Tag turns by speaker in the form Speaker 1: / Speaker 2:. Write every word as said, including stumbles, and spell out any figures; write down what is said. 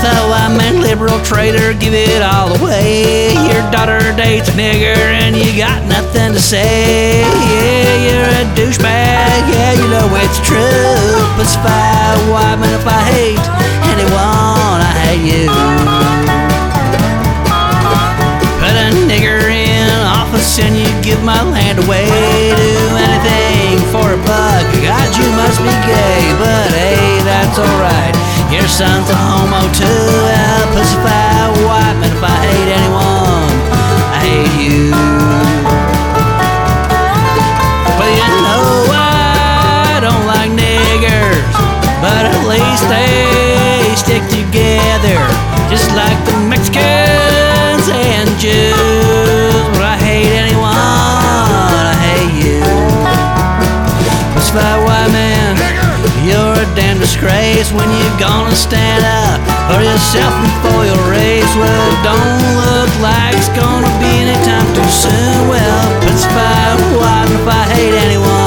Speaker 1: So I'm a liberal traitor, give it all away. Your daughter dates a nigger and you got nothing to say. Yeah, you're a douchebag, yeah, you know it's true. Pacified white man, if I hate anyone, I hate you. Put a nigger in office and you give my land away. Do anything for a buck, God, you must be gay. But hey, that's alright, your son's a homo too. Well, pacified white man, if I hate anyone, I hate you. Well, you know I don't like niggers, but at least they stick together, just like the Mexicans and Jews. But I hate anyone, I hate you. Pacified white man, you're a damn disgrace. When you gonna stand up for yourself and for your race? Well, it don't look like it's gonna be anytime too soon. Well, pacified white man, if I hate anyone,